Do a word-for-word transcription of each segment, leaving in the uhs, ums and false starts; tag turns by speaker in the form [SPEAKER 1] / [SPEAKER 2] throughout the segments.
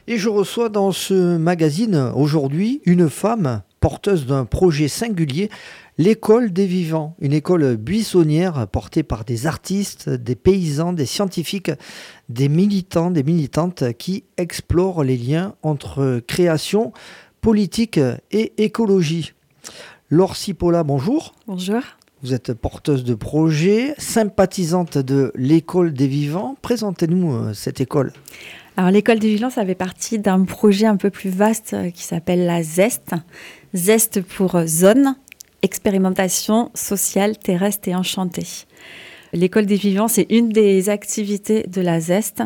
[SPEAKER 1] Et je reçois dans ce magazine aujourd'hui une femme porteuse d'un projet singulier, l'école des vivants, une école buissonnière portée par des artistes, des paysans, des scientifiques, des militants, des militantes qui explorent les liens entre création, politique et écologie. Laure Cipolla, bonjour.
[SPEAKER 2] Bonjour.
[SPEAKER 1] Vous êtes porteuse de projet, sympathisante de l'école des vivants. Présentez-nous euh, cette école.
[SPEAKER 2] Alors, l'école des vivants, ça fait partie d'un projet un peu plus vaste qui s'appelle la ZEST. ZEST pour zone, expérimentation sociale, terrestre et enchantée. L'école des vivants, c'est une des activités de la ZEST.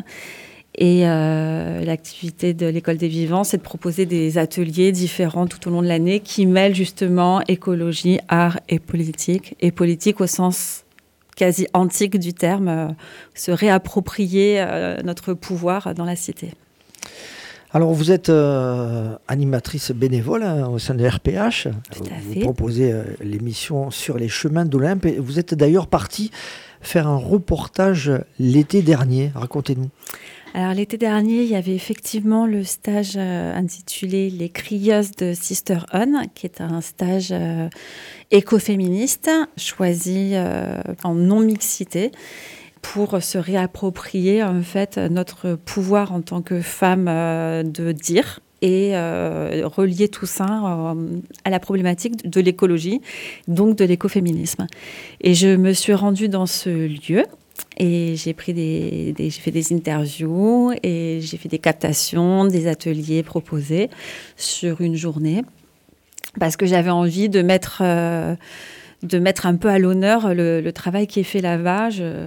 [SPEAKER 2] Et euh, l'activité de l'école des vivants, c'est de proposer des ateliers différents tout au long de l'année qui mêlent justement écologie, art et politique. Et politique au sens quasi antique du terme, euh, se réapproprier euh, notre pouvoir dans la cité.
[SPEAKER 1] Alors, vous êtes euh, animatrice bénévole hein, au sein de R P H.
[SPEAKER 2] Tout à
[SPEAKER 1] vous
[SPEAKER 2] fait.
[SPEAKER 1] proposez euh, l'émission Sur les chemins d'Olympe. Et vous êtes d'ailleurs partie faire un reportage l'été dernier. Racontez-nous.
[SPEAKER 2] Alors, l'été dernier, il y avait effectivement le stage euh, intitulé « Les crieuses de Sister On », qui est un stage euh, écoféministe choisi euh, en non-mixité pour se réapproprier en fait notre pouvoir en tant que femme euh, de dire et euh, relier tout ça euh, à la problématique de l'écologie, donc de l'écoféminisme. Et je me suis rendue dans ce lieu. Et j'ai pris des, des, j'ai fait des interviews et j'ai fait des captations, des ateliers proposés sur une journée parce que j'avais envie de mettre, euh, de mettre un peu à l'honneur le, le travail qui est fait là-bas. Je,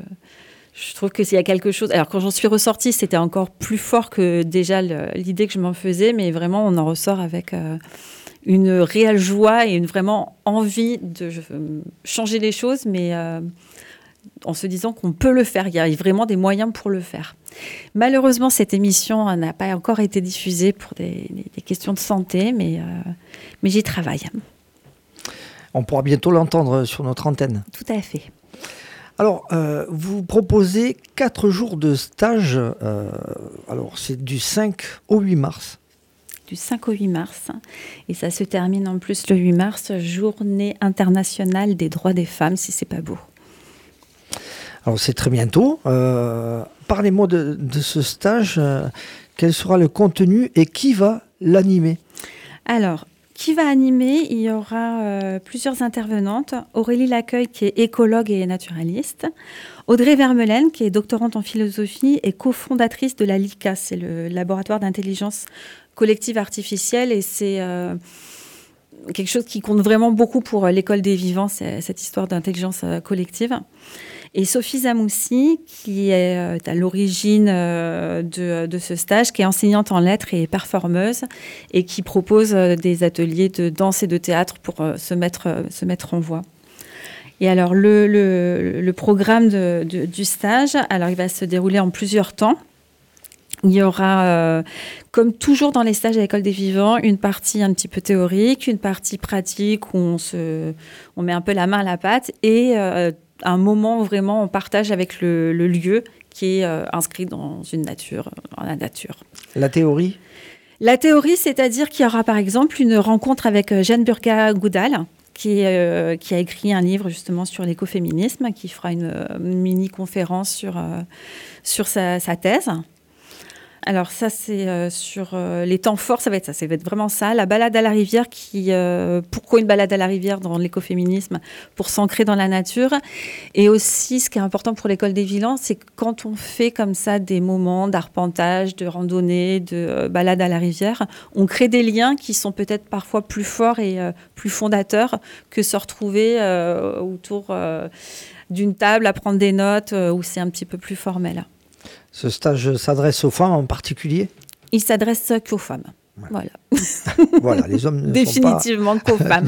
[SPEAKER 2] je trouve que s'il y a quelque chose... Alors, quand j'en suis ressortie, c'était encore plus fort que déjà le, l'idée que je m'en faisais, mais vraiment, on en ressort avec... Euh, une réelle joie et une vraiment envie de euh, changer les choses, mais... Euh, en se disant qu'on peut le faire. Il y a vraiment des moyens pour le faire. Malheureusement, cette émission n'a pas encore été diffusée pour des, des questions de santé, mais, euh, mais j'y travaille.
[SPEAKER 1] On pourra bientôt l'entendre sur notre antenne.
[SPEAKER 2] Tout à fait.
[SPEAKER 1] Alors, euh, vous proposez quatre jours de stage. Euh, alors, c'est du cinq au huit mars.
[SPEAKER 2] Du cinq au huit mars. Et ça se termine en plus le huit mars, Journée internationale des droits des femmes, si c'est pas beau.
[SPEAKER 1] Alors, c'est très bientôt. Euh, parlez-moi de, de ce stage. Euh, quel sera le contenu et qui va l'animer ?
[SPEAKER 2] Alors, qui va animer ? Il y aura euh, plusieurs intervenantes. Aurélie Laccueil, qui est écologue et naturaliste. Audrey Vermeulen, qui est doctorante en philosophie et cofondatrice de la L I C A. C'est le laboratoire d'intelligence collective artificielle. Et c'est... Euh, quelque chose qui compte vraiment beaucoup pour l'école des vivants, c'est cette histoire d'intelligence collective. Et Sophie Zamoussi, qui est à l'origine de, de ce stage, qui est enseignante en lettres et performeuse, et qui propose des ateliers de danse et de théâtre pour se mettre, se mettre en voix. Et alors, le, le, le programme de, de, du stage, alors il va se dérouler en plusieurs temps. Il y aura, euh, comme toujours dans les stages à l'École des Vivants, une partie un petit peu théorique, une partie pratique où on, se, on met un peu la main à la pâte et euh, un moment où vraiment on partage avec le, le lieu qui est euh, inscrit dans une nature, dans la nature.
[SPEAKER 1] La théorie ?
[SPEAKER 2] La théorie, c'est-à-dire qu'il y aura par exemple une rencontre avec Jeanne Burka-Goudal, qui, euh, qui a écrit un livre justement sur l'écoféminisme, qui fera une, une mini-conférence sur, euh, sur sa, sa thèse. Alors ça, c'est euh, sur euh, les temps forts, ça va être ça, ça va être vraiment ça. La balade à la rivière, qui, euh, pourquoi une balade à la rivière dans l'écoféminisme ? Pour s'ancrer dans la nature. Et aussi, ce qui est important pour l'école des vivants, c'est que quand on fait comme ça des moments d'arpentage, de randonnée, de euh, balade à la rivière, on crée des liens qui sont peut-être parfois plus forts et euh, plus fondateurs que se retrouver euh, autour euh, d'une table à prendre des notes euh, où c'est un petit peu plus formel.
[SPEAKER 1] Ce stage s'adresse aux femmes en particulier ?
[SPEAKER 2] Il s'adresse qu'aux femmes. Ouais. Voilà.
[SPEAKER 1] Voilà, les hommes ne
[SPEAKER 2] définitivement
[SPEAKER 1] sont pas...
[SPEAKER 2] qu'aux femmes.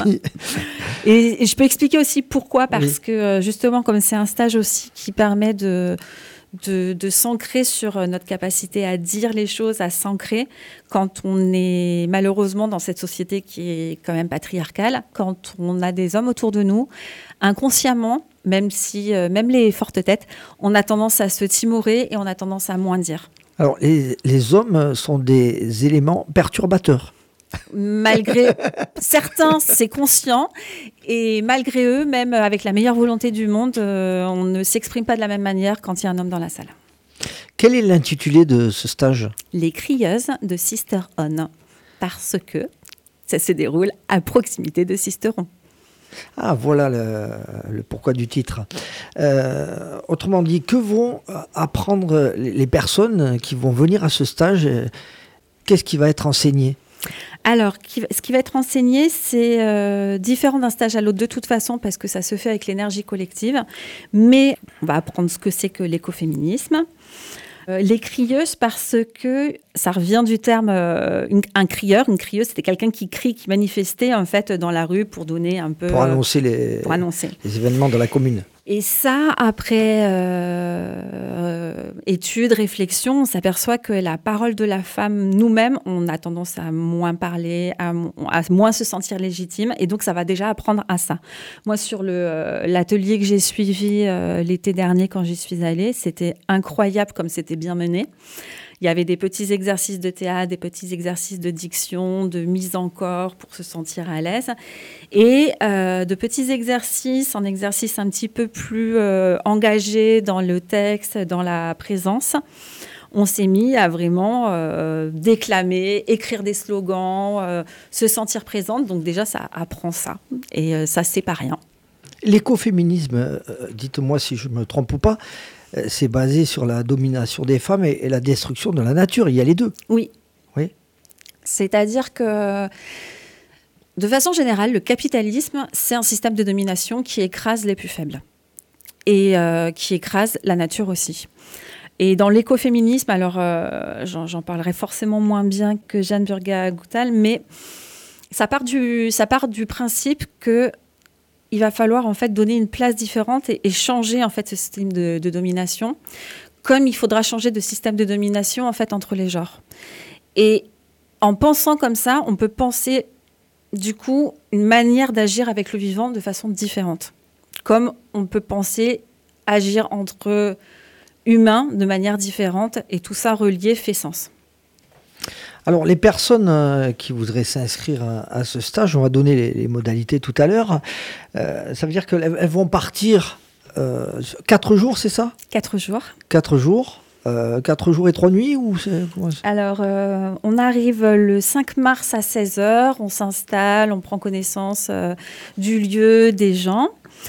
[SPEAKER 2] et, et je peux expliquer aussi pourquoi, parce oui. que justement, comme c'est un stage aussi qui permet de, de, de s'ancrer sur notre capacité à dire les choses, à s'ancrer, quand on est malheureusement dans cette société qui est quand même patriarcale, quand on a des hommes autour de nous, inconsciemment, même si, euh, même les fortes têtes, on a tendance à se timorer et on a tendance à moins dire.
[SPEAKER 1] Alors, les, les hommes sont des éléments perturbateurs.
[SPEAKER 2] Malgré certains, c'est conscient, et malgré eux, même avec la meilleure volonté du monde, euh, on ne s'exprime pas de la même manière quand il y a un homme dans la salle.
[SPEAKER 1] Quel est l'intitulé de ce stage ?
[SPEAKER 2] Les crieuses de Sister On, parce que ça se déroule à proximité de Sisteron.
[SPEAKER 1] Ah, voilà le, le pourquoi du titre. Euh, autrement dit, que vont apprendre les personnes qui vont venir à ce stage ? Qu'est-ce qui va être enseigné ?
[SPEAKER 2] Alors, ce qui va être enseigné, c'est euh, différent d'un stage à l'autre de toute façon, parce que ça se fait avec l'énergie collective. Mais on va apprendre ce que c'est que l'écoféminisme. Euh, les crieuses, parce que ça revient du terme euh, une, un crieur. Une crieuse, c'était quelqu'un qui crie, qui manifestait en fait dans la rue pour donner un peu...
[SPEAKER 1] Pour annoncer les,
[SPEAKER 2] pour annoncer.
[SPEAKER 1] les événements de la commune.
[SPEAKER 2] Et ça, après euh, euh, études, réflexions, on s'aperçoit que la parole de la femme, nous-mêmes, on a tendance à moins parler, à, à moins se sentir légitime. Et donc, ça va déjà apprendre à ça. Moi, sur le, euh, l'atelier que j'ai suivi euh, l'été dernier, quand j'y suis allée, c'était incroyable comme c'était bien mené. Il y avait des petits exercices de théâtre, des petits exercices de diction, de mise en corps pour se sentir à l'aise. Et euh, de petits exercices, un exercice un petit peu plus euh, engagé dans le texte, dans la présence. On s'est mis à vraiment euh, déclamer, écrire des slogans, euh, se sentir présente. Donc déjà, ça apprend ça. Et euh, ça, c'est pas rien.
[SPEAKER 1] L'écoféminisme, euh, dites-moi si je me trompe ou pas, c'est basé sur la domination des femmes et, et la destruction de la nature. Il y a les deux.
[SPEAKER 2] Oui.
[SPEAKER 1] Oui.
[SPEAKER 2] C'est-à-dire que, de façon générale, le capitalisme, c'est un système de domination qui écrase les plus faibles et euh, qui écrase la nature aussi. Et dans l'écoféminisme, alors euh, j'en, j'en parlerai forcément moins bien que Jeanne Burgat-Goutal, mais ça part du, ça part du principe que il va falloir en fait donner une place différente et, et changer en fait ce système de, de domination, comme il faudra changer de système de domination en fait entre les genres. Et en pensant comme ça, on peut penser du coup une manière d'agir avec le vivant de façon différente, comme on peut penser agir entre humains de manière différente, et tout ça relié fait sens.
[SPEAKER 1] Alors, les personnes euh, qui voudraient s'inscrire à, à ce stage, on va donner les, les modalités tout à l'heure. Euh, ça veut dire qu'elles elles vont partir euh, quatre jours, c'est ça ?
[SPEAKER 2] Quatre jours.
[SPEAKER 1] Quatre jours. Euh, quatre jours et trois nuits ou c'est, comment c'est...
[SPEAKER 2] Alors, euh, on arrive le cinq mars à seize heures, on s'installe, on prend connaissance euh, du lieu, des gens.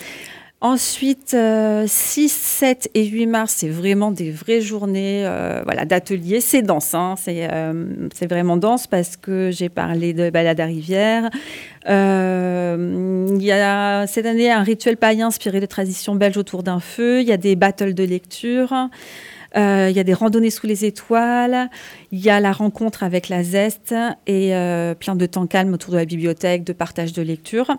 [SPEAKER 2] Ensuite, euh, six, sept et huit mars, c'est vraiment des vraies journées euh, voilà, d'ateliers. C'est dense, hein, c'est, euh, c'est vraiment dense parce que j'ai parlé de balade à rivière. Euh, il y a cette année un rituel païen inspiré de traditions belges autour d'un feu. Il y a des battles de lecture. Euh, il y a des randonnées sous les étoiles. Il y a la rencontre avec la Zeste et euh, plein de temps calme autour de la bibliothèque, de partage de lecture.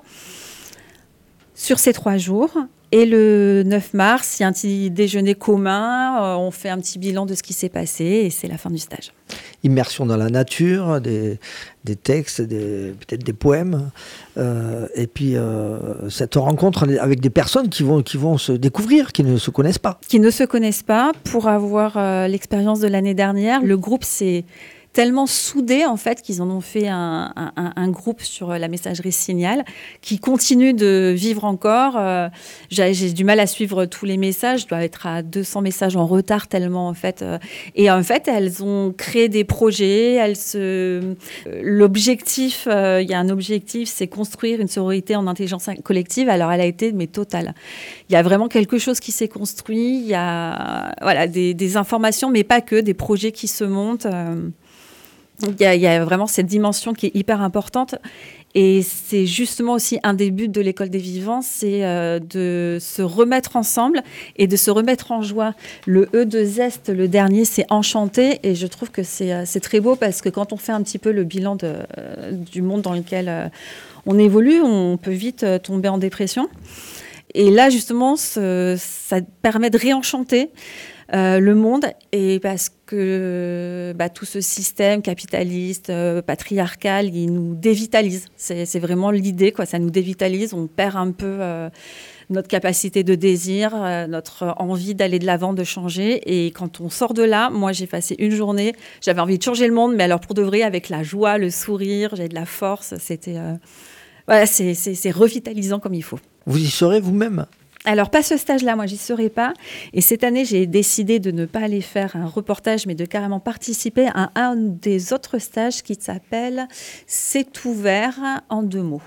[SPEAKER 2] Sur ces trois jours. Et le neuf mars, il y a un petit déjeuner commun, euh, on fait un petit bilan de ce qui s'est passé et c'est la fin du stage.
[SPEAKER 1] Immersion dans la nature, des, des textes, des, peut-être des poèmes, euh, et puis euh, cette rencontre avec des personnes qui vont, qui vont se découvrir, qui ne se connaissent pas.
[SPEAKER 2] Qui ne se connaissent pas. Pour avoir euh, l'expérience de l'année dernière, le groupe s'est tellement soudés en fait qu'ils en ont fait un, un, un groupe sur la messagerie Signal qui continue de vivre encore. Euh, j'ai, j'ai du mal à suivre tous les messages, je dois être à deux cents messages en retard tellement en fait. Euh, et en fait, elles ont créé des projets. Elles se, euh, l'objectif, il euh, y a un objectif, c'est construire une sororité en intelligence collective. Alors, elle a été mais totale. Il y a vraiment quelque chose qui s'est construit. Il y a voilà des, des informations, mais pas que des projets qui se montent. Euh, Il y, a, il y a vraiment cette dimension qui est hyper importante et c'est justement aussi un des buts de l'école des vivants, c'est euh, de se remettre ensemble et de se remettre en joie. Le E de Zest, le dernier, c'est enchanté et je trouve que c'est, c'est très beau parce que quand on fait un petit peu le bilan de, euh, du monde dans lequel euh, on évolue, on peut vite euh, tomber en dépression. Et là, justement, ce, ça permet de réenchanter Euh, le monde, et parce que bah, tout ce système capitaliste, euh, patriarcal, il nous dévitalise. C'est, c'est vraiment l'idée, quoi. Ça nous dévitalise, on perd un peu euh, notre capacité de désir, euh, notre envie d'aller de l'avant, de changer. Et quand on sort de là, moi, j'ai passé une journée, j'avais envie de changer le monde, mais alors pour de vrai, avec la joie, le sourire, j'avais de la force. C'était, euh, voilà, c'est, c'est, c'est revitalisant comme il faut.
[SPEAKER 1] Vous y serez vous-même ?
[SPEAKER 2] Alors, pas ce stage-là, moi, j'y serai pas. Et cette année, j'ai décidé de ne pas aller faire un reportage, mais de carrément participer à un des autres stages qui s'appelle « C'est ouvert » en deux mots.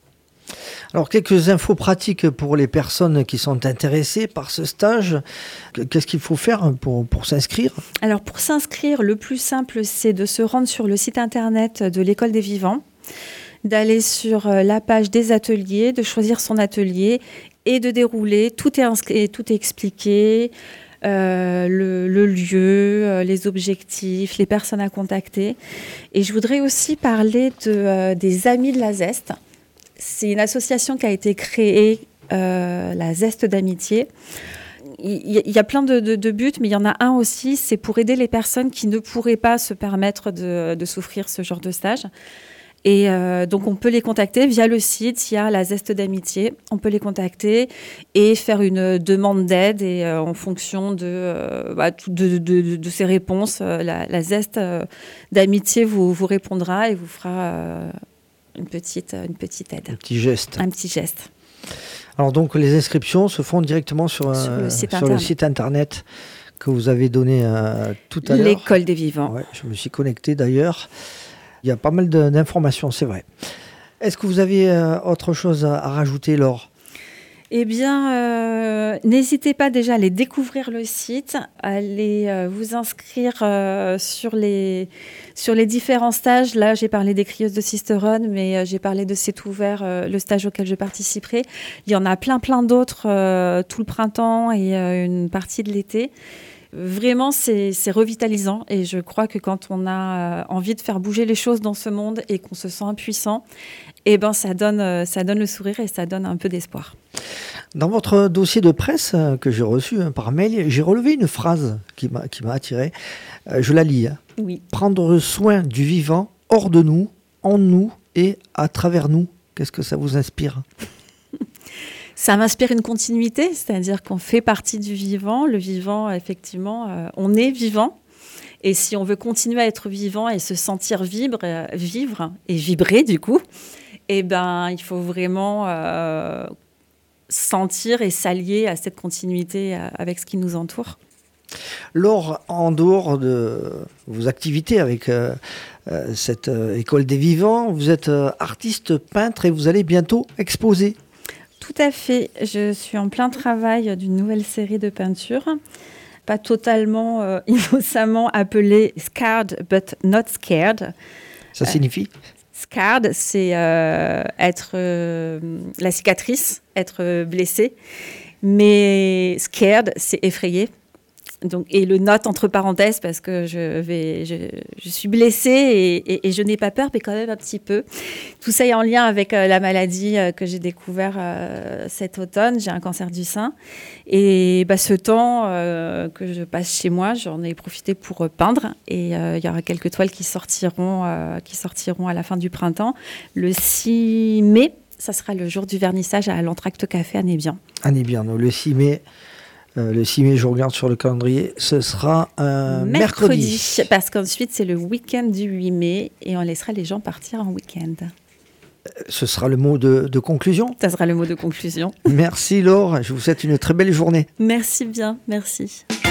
[SPEAKER 1] Alors, quelques infos pratiques pour les personnes qui sont intéressées par ce stage. Qu'est-ce qu'il faut faire pour, pour s'inscrire ?
[SPEAKER 2] Alors, pour s'inscrire, le plus simple, c'est de se rendre sur le site internet de l'École des Vivants, d'aller sur la page des ateliers, de choisir son atelier et de dérouler. Tout est, inscrit, tout est expliqué, euh, le, le lieu, euh, les objectifs, les personnes à contacter. Et je voudrais aussi parler de, euh, des Amis de la Zeste. C'est une association qui a été créée, euh, la Zeste d'amitié. Il y, y a plein de, de, de buts, mais il y en a un aussi, c'est pour aider les personnes qui ne pourraient pas se permettre de, de s'offrir ce genre de stage. Et euh, donc, on peut les contacter via le site, il y a la Zeste d'amitié. On peut les contacter et faire une demande d'aide. Et euh, en fonction de, euh, bah, de, de, de, de ces réponses, euh, la, la Zeste euh, d'amitié vous, vous répondra et vous fera euh, une, petite, une petite aide.
[SPEAKER 1] Un petit geste.
[SPEAKER 2] Un petit geste.
[SPEAKER 1] Alors donc, les inscriptions se font directement sur, euh,
[SPEAKER 2] sur, le, site
[SPEAKER 1] sur le site internet que vous avez donné euh, tout à l'heure.
[SPEAKER 2] L'École des Vivants.
[SPEAKER 1] Ouais, je me suis connecté d'ailleurs. Il y a pas mal de, d'informations, c'est vrai. Est-ce que vous avez euh, autre chose à, à rajouter, Laure ?
[SPEAKER 2] Eh bien, euh, n'hésitez pas déjà à aller découvrir le site, à aller euh, vous inscrire euh, sur, les, sur les différents stages. Là, j'ai parlé des Crieuses de Sisteronne, mais euh, j'ai parlé de C'est ouvert, euh, le stage auquel je participerai. Il y en a plein, plein d'autres euh, tout le printemps et euh, une partie de l'été. Vraiment, c'est, c'est revitalisant et je crois que quand on a envie de faire bouger les choses dans ce monde et qu'on se sent impuissant, eh ben, ça donne, ça donne le sourire et ça donne un peu d'espoir.
[SPEAKER 1] Dans votre dossier de presse que j'ai reçu hein, par mail, j'ai relevé une phrase qui m'a, qui m'a attiré. Euh, je la lis. Hein.
[SPEAKER 2] Oui.
[SPEAKER 1] Prendre soin du vivant hors de nous, en nous et à travers nous. Qu'est-ce que ça vous inspire ?
[SPEAKER 2] Ça m'inspire une continuité, c'est-à-dire qu'on fait partie du vivant. Le vivant, effectivement, euh, on est vivant. Et si on veut continuer à être vivant et se sentir vivre, euh, vivre et vibrer, du coup, eh ben, il faut vraiment euh, sentir et s'allier à cette continuité euh, avec ce qui nous entoure.
[SPEAKER 1] Laure, en dehors de vos activités avec euh, euh, cette euh, École des Vivants, vous êtes euh, artiste, peintre et vous allez bientôt exposer.
[SPEAKER 2] Tout à fait. Je suis en plein travail d'une nouvelle série de peintures, pas totalement euh, innocemment appelée Scarred but not scared.
[SPEAKER 1] Ça signifie ?
[SPEAKER 2] euh, Scarred, c'est euh, être euh, la cicatrice, être blessé, mais scared, c'est effrayé. Donc, et le note entre parenthèses parce que je, vais, je, je suis blessée et, et, et je n'ai pas peur, mais quand même un petit peu. Tout ça est en lien avec euh, la maladie euh, que j'ai découvert euh, cet automne. J'ai un cancer du sein. Et bah, ce temps euh, que je passe chez moi, j'en ai profité pour euh, peindre. Et euh, il y aura quelques toiles qui sortiront, euh, qui sortiront à la fin du printemps. Le six mai, ça sera le jour du vernissage à l'Entracte Café à Nébian.
[SPEAKER 1] À Nébian, le six mai. Euh, le six mai, je regarde sur le calendrier, ce sera un mercredi.
[SPEAKER 2] mercredi. Parce qu'ensuite, c'est le week-end du huit mai et on laissera les gens partir en week-end.
[SPEAKER 1] Ce sera le mot de, de conclusion.
[SPEAKER 2] Ça sera le mot de conclusion.
[SPEAKER 1] Merci Laure, je vous souhaite une très belle journée.
[SPEAKER 2] Merci bien, merci.